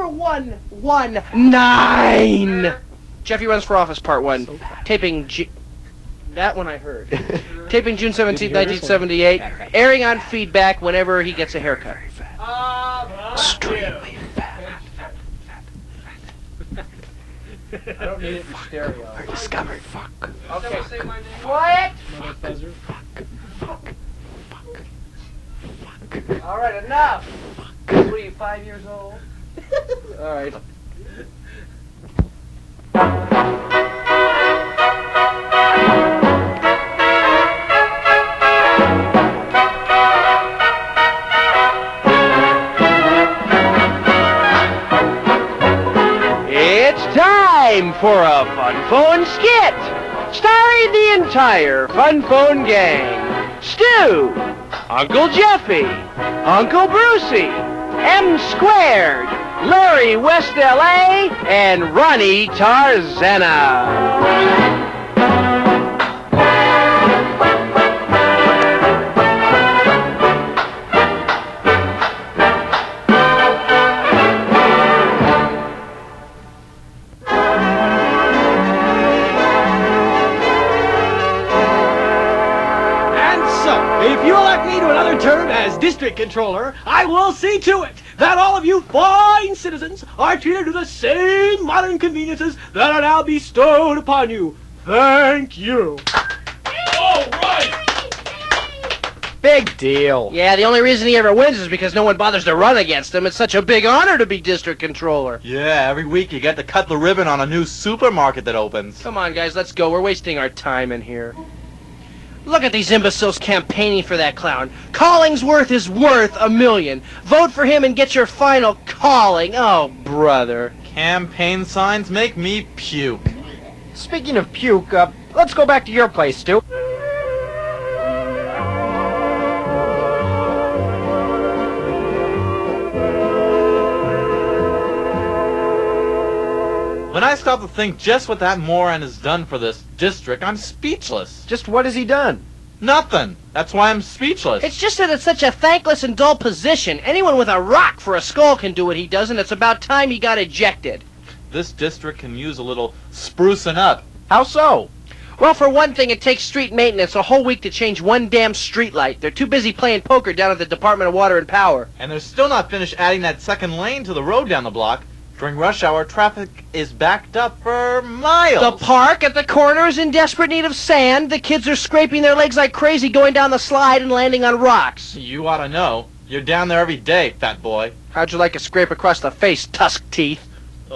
Number 119. Jeffy Runs for Office, Part 1. Taping that one I heard. Taping June 17th, 1978. Airing on feedback whenever he gets a haircut. Extremely fat. I don't need it in stereo. Are discovered. Fuck. Okay. Quiet! Fuck. All right, enough. What are you, 5 years old? All right. It's time for a Fun Phone skit, starring the entire Fun Phone gang. Stu, Uncle Jeffy, Uncle Brucey, M Squared, Larry West LA, and Ronnie Tarzana. If you elect me to another term as district controller, I will see to it that all of you fine citizens are treated to the same modern conveniences that are now bestowed upon you. Thank you. All right. Big deal. Yeah, the only reason he ever wins is because no one bothers to run against him. It's such a big honor to be district controller. Yeah, every week you get to cut the ribbon on a new supermarket that opens. Come on, guys, let's go. We're wasting our time in here. Look at these imbeciles campaigning for that clown. Collingsworth is worth $1 million. Vote for him and get your final calling. Oh, brother. Campaign signs make me puke. Speaking of puke, let's go back to your place, Stu. When I stop to think just what that moron has done for this district, I'm speechless. Just what has he done? Nothing. That's why I'm speechless. It's just that it's such a thankless and dull position. Anyone with a rock for a skull can do what he does, and it's about time he got ejected. This district can use a little sprucing up. How so? Well, for one thing, it takes street maintenance a whole week to change one damn street light. They're too busy playing poker down at the Department of Water and Power. And they're still not finished adding that second lane to the road down the block. During rush hour, traffic is backed up for miles. The park at the corner is in desperate need of sand. The kids are scraping their legs like crazy going down the slide and landing on rocks. You ought to know. You're down there every day, fat boy. How'd you like a scrape across the face, tusk teeth?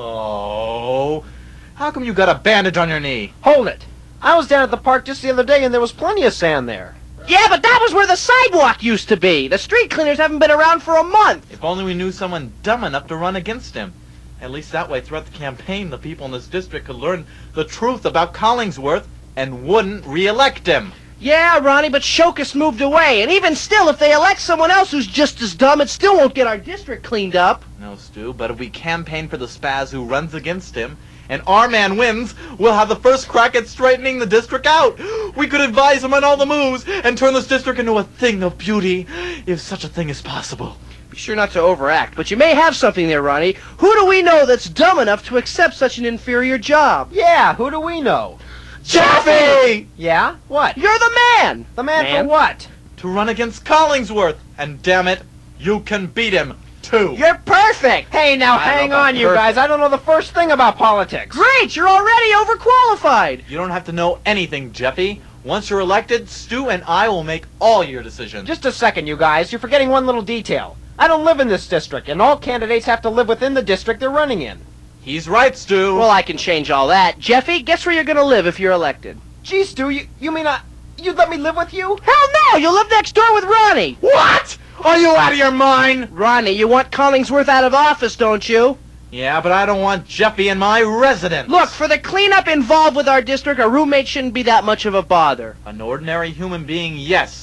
Oh, how come you got a bandage on your knee? Hold it. I was down at the park just the other day and there was plenty of sand there. Yeah, but that was where the sidewalk used to be. The street cleaners haven't been around for a month. If only we knew someone dumb enough to run against him. At least that way, throughout the campaign, the people in this district could learn the truth about Collingsworth and wouldn't re-elect him. Yeah, Ronnie, but Shokus moved away. And even still, if they elect someone else who's just as dumb, it still won't get our district cleaned up. No, Stu, but if we campaign for the spaz who runs against him, and our man wins, we'll have the first crack at straightening the district out. We could advise him on all the moves and turn this district into a thing of beauty, if such a thing is possible. Be sure not to overact, but you may have something there, Ronnie. Who do we know that's dumb enough to accept such an inferior job? Yeah, who do we know? Jeffy! Yeah? What? You're the man! The man for what? To run against Collingsworth, and damn it, you can beat him, too. You're perfect! Hey, now hang on, you guys. I don't know the first thing about politics. Great, you're already overqualified! You don't have to know anything, Jeffy. Once you're elected, Stu and I will make all your decisions. Just a second, you guys. You're forgetting one little detail. I don't live in this district, and all candidates have to live within the district they're running in. He's right, Stu. Well, I can change all that. Jeffy, guess where you're gonna live if you're elected? Gee, Stu, you mean you'd let me live with you? Hell no! You'll live next door with Ronnie! What? Are you out of your mind? Ronnie, you want Collingsworth out of office, don't you? Yeah, but I don't want Jeffy in my residence. Look, for the cleanup involved with our district, a roommate shouldn't be that much of a bother. An ordinary human being, yes.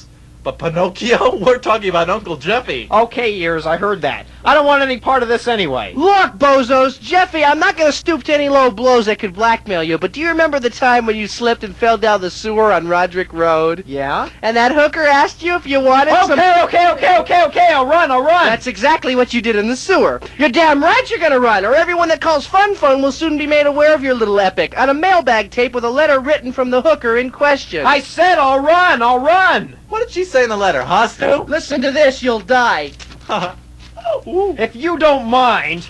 But Pinocchio? We're talking about Uncle Jeffy. Okay, Ears, I heard that. I don't want any part of this anyway. Look, bozos, Jeffy, I'm not going to stoop to any low blows that could blackmail you, but do you remember the time when you slipped and fell down the sewer on Roderick Road? Yeah? And that hooker asked you if you wanted some... Okay, I'll run. That's exactly what you did in the sewer. You're damn right you're going to run, or everyone that calls Fun Phone will soon be made aware of your little epic on a mailbag tape with a letter written from the hooker in question. I said I'll run. What did she say in the letter, huh, Stu? Listen to this, you'll die. If you don't mind.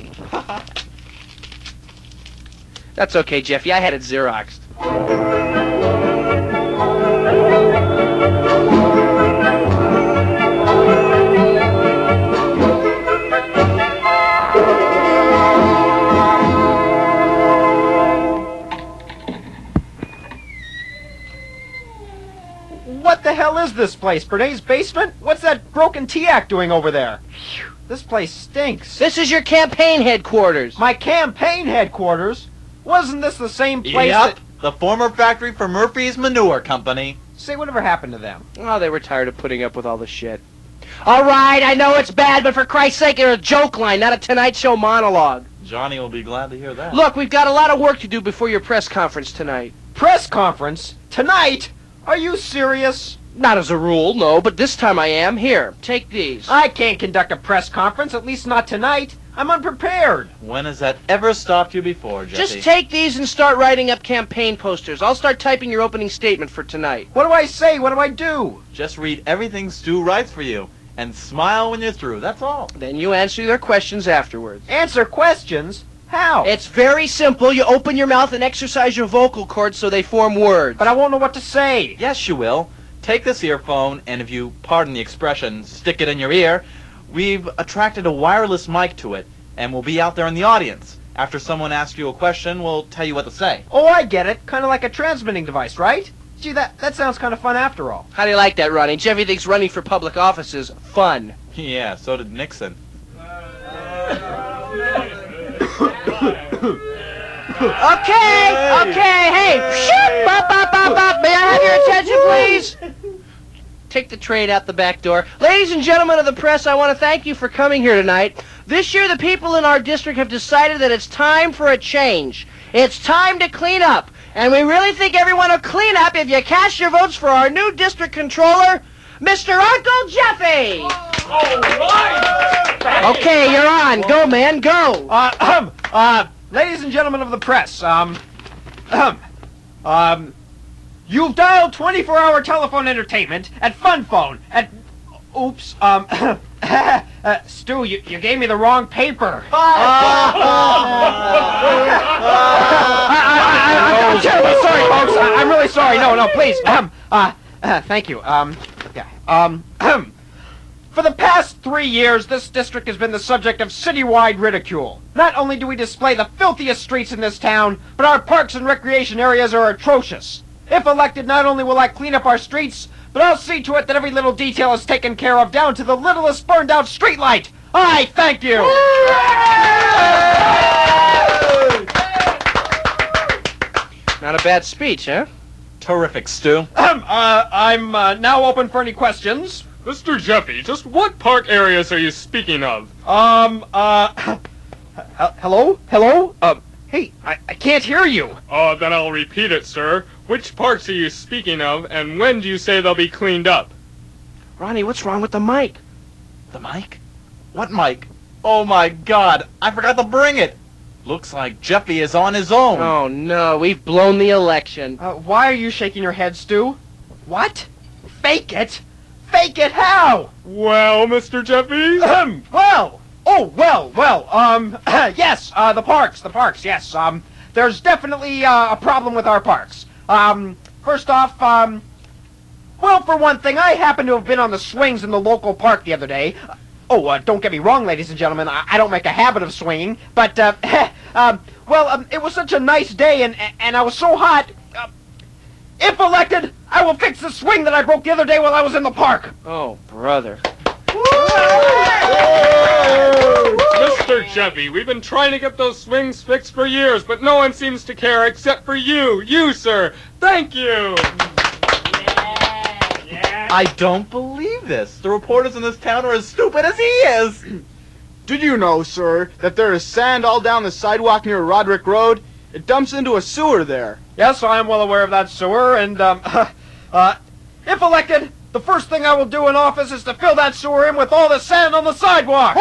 That's okay, Jeffy. I had it Xeroxed. What the hell is this place? Bernays' basement? What's that broken T-Act doing over there? This place stinks. This is your campaign headquarters. My campaign headquarters? Wasn't this the same place Yep, the former factory for Murphy's Manure Company. Say, whatever happened to them? Oh, they were tired of putting up with all the shit. All right, I know it's bad, but for Christ's sake, it's a joke line, not a Tonight Show monologue. Johnny will be glad to hear that. Look, we've got a lot of work to do before your press conference tonight. Press conference? Tonight? Are you serious? Not as a rule, no, but this time I am. Here, take these. I can't conduct a press conference, at least not tonight. I'm unprepared. When has that ever stopped you before, Jeffy? Just take these and start writing up campaign posters. I'll start typing your opening statement for tonight. What do I say? What do I do? Just read everything Stu writes for you, and smile when you're through, that's all. Then you answer their questions afterwards. Answer questions? How? It's very simple. You open your mouth and exercise your vocal cords so they form words. But I won't know what to say. Yes, you will. Take this earphone, and if you pardon the expression, stick it in your ear. We've attracted a wireless mic to it, and we'll be out there in the audience. After someone asks you a question, we'll tell you what to say. Oh, I get it. Kind of like a transmitting device, right? Gee, that sounds kind of fun after all. How do you like that, Ronnie? Jeffy thinks running for public office is fun. Yeah, so did Nixon. Okay, hey, shut up. May I have your attention, please? Take the train out the back door. Ladies and gentlemen of the press, I want to thank you for coming here tonight. This year, the people in our district have decided that it's time for a change. It's time to clean up. And we really think everyone will clean up if you cast your votes for our new district controller, Mr. Uncle Jeffy. All right! Okay, you're on. Go, man, go. Ladies and gentlemen of the press, you've dialed 24-hour telephone entertainment at Fun Phone at... Oops, Stu, you gave me the wrong paper. I'm terribly sorry, folks. I'm really sorry. No, please. Thank you. For the past 3 years, this district has been the subject of citywide ridicule. Not only do we display the filthiest streets in this town, but our parks and recreation areas are atrocious. If elected, not only will I clean up our streets, but I'll see to it that every little detail is taken care of, down to the littlest burned-out streetlight. I thank you. Not a bad speech, huh? Terrific, Stu. I'm now open for any questions. Mr. Jeffy, just what park areas are you speaking of? Hello? Hey, I can't hear you. Then I'll repeat it, sir. Which parks are you speaking of, and when do you say they'll be cleaned up? Ronnie, what's wrong with the mic? The mic? What mic? Oh my God, I forgot to bring it. Looks like Jeffy is on his own. Oh no, we've blown the election. Why are you shaking your head, Stu? What? Fake it? Fake it how? Well, Mr. Jeffy? Yes, the parks, yes. There's definitely a problem with our parks. First off, well, for one thing, I happen to have been on the swings in the local park the other day. Don't get me wrong, ladies and gentlemen, I don't make a habit of swinging, but, it was such a nice day, and I was so hot. If elected, I will fix the swing that I broke the other day while I was in the park. Oh, brother. Mr. Jeffy, we've been trying to get those swings fixed for years, but no one seems to care except for you. You, sir. Thank you. I don't believe this. The reporters in this town are as stupid as he is. Did you know, sir, that there is sand all down the sidewalk near Roderick Road? It dumps into a sewer there. Yes, I am well aware of that sewer, and, if elected, the first thing I will do in office is to fill that sewer in with all the sand on the sidewalk!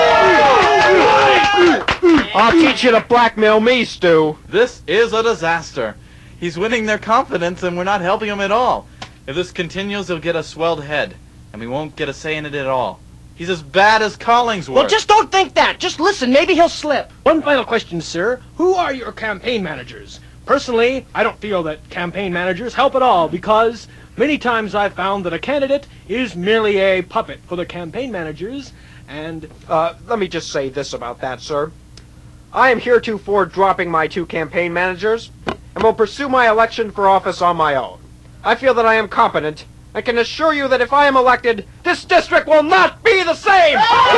I'll teach you to blackmail me, Stu. This is a disaster. He's winning their confidence, and we're not helping him at all. If this continues, he'll get a swelled head, and we won't get a say in it at all. He's as bad as Collingsworth. Well, just don't think that. Just listen. Maybe he'll slip. One final question, sir. Who are your campaign managers? Personally, I don't feel that campaign managers help at all because many times I've found that a candidate is merely a puppet for the campaign managers, and... Let me just say this about that, sir. I am heretofore dropping my 2 campaign managers and will pursue my election for office on my own. I feel that I am competent. I can assure you that if I am elected, this district will not be the same! Good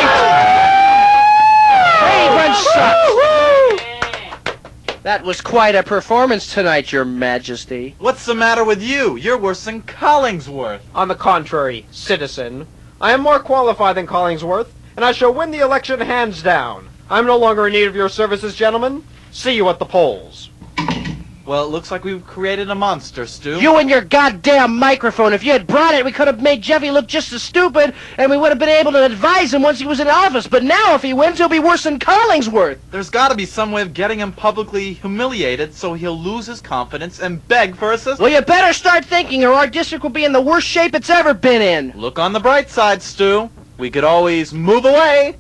night! Hey, sucks. That was quite a performance tonight, Your Majesty. What's the matter with you? You're worse than Collingsworth. On the contrary, citizen, I am more qualified than Collingsworth, and I shall win the election hands down. I'm no longer in need of your services, gentlemen. See you at the polls. Well, it looks like we've created a monster, Stu. You and your goddamn microphone. If you had brought it, we could have made Jeffy look just as stupid, and we would have been able to advise him once he was in office. But now, if he wins, he'll be worse than Collingsworth. There's got to be some way of getting him publicly humiliated so he'll lose his confidence and beg for assistance. Well, you better start thinking, or our district will be in the worst shape it's ever been in. Look on the bright side, Stu. We could always move away.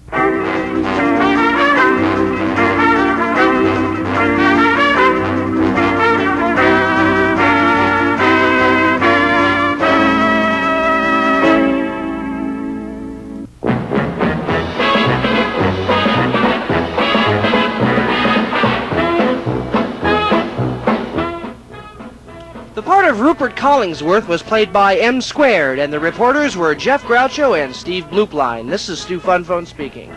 The part of Rupert Collingsworth was played by M Squared, and the reporters were Jeff Groucho and Steve Bloopline. This is Stu Funphone speaking.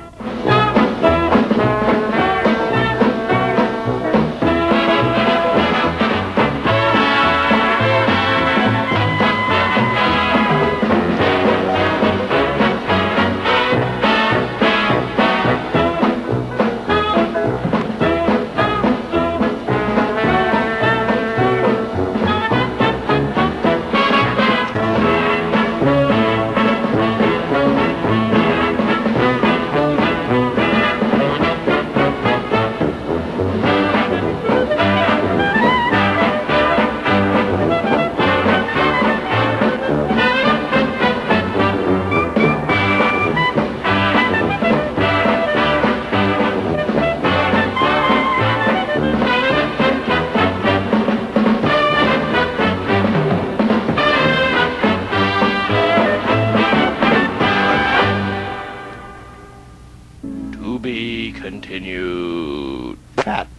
To be continued. Pat.